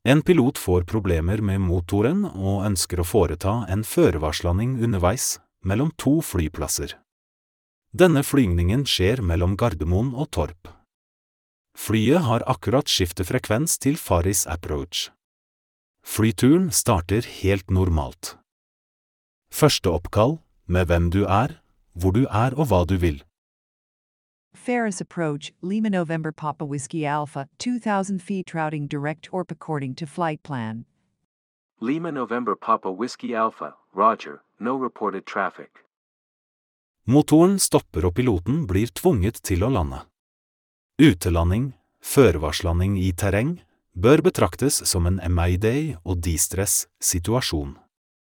En pilot får problemer med motoren og ønsker å foreta en førevarslanding underveis mellom to flyplasser. Denne flygningen skjer mellom Gardermoen og Torp. Flyet har akkurat skiftet frekvens til Farris Approach. Flyturen starter helt normalt. Første oppkall, med hvem du er, hvor du er og hva du vil. Farris Approach, Lima November Papa Whiskey Alpha, 2,000 feet routing direct Torp according to flight plan. Lima November Papa Whiskey Alpha, Roger, no reported traffic. Motoren stopper og piloten blir tvunget til å lande. Utelanding, førevarslanding i terreng, bør betraktes som en Mayday og distress-situasjon.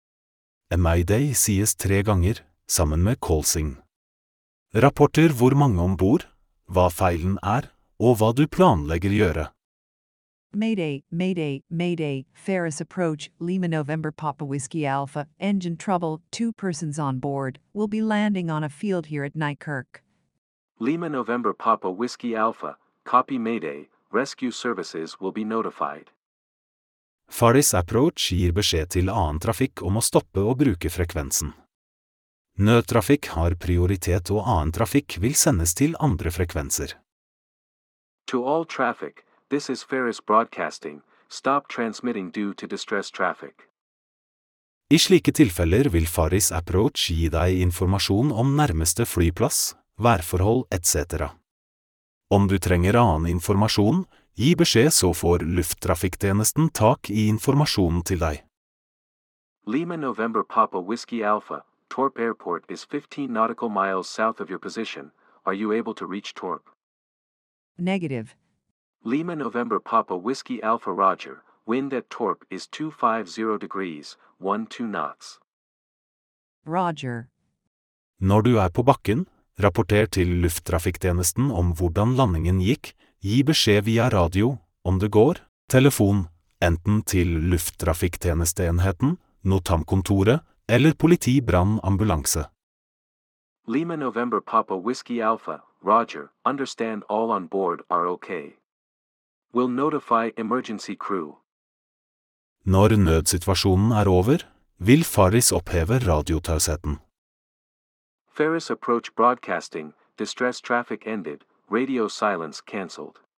Mayday sies 3 ganger, sammen med callsign. Rapporter hvor mange ombord, hva feilen er, og hva du planlegger gjøre. Mayday, Mayday, Mayday, Farris Approach, Lima November Papa Whiskey Alpha, engine trouble, 2 persons on board, will be landing on a field here at Nykirk. Lima November Papa Whiskey Alpha, copy Mayday, rescue services will be notified. Farris Approach gir beskjed til annen trafikk om å stoppe og bruke frekvensen. Nødtrafikk har prioritet og annen trafikk vil sendes til andre frekvenser. To all traffic, this is Farris Broadcasting, stop transmitting due to distress traffic. I slike tilfeller vil Farris Approach gi deg informasjon om nærmeste flyplass, værforhold etc. Om du trenger annen informasjon, gi beskjed så får lufttrafikktjenesten tak i informasjonen til deg. Lima November Papa Whiskey Alpha, Torp Airport is 15 nautical miles south of your position. Are you able to reach Torp? Negative. Lima November Papa Whiskey Alpha Roger, wind at Torp is 250 degrees, 12 knots. Roger. Når du er på bakken, rapporter til lufttrafikktjenesten om hvordan landingen gikk, gi beskjed via radio, om det går, telefon, enten til lufttrafikktjenesteenheten, Notam-kontoret, eller politi, brann, ambulanse. Lima November Papa Whiskey Alpha, Roger, understand all on board are okay. Will notify emergency crew. Når nødsituasjonen er over, vil Farris oppheve radiotausheten. Farris Approach Broadcasting, distress traffic ended, radio silence cancelled.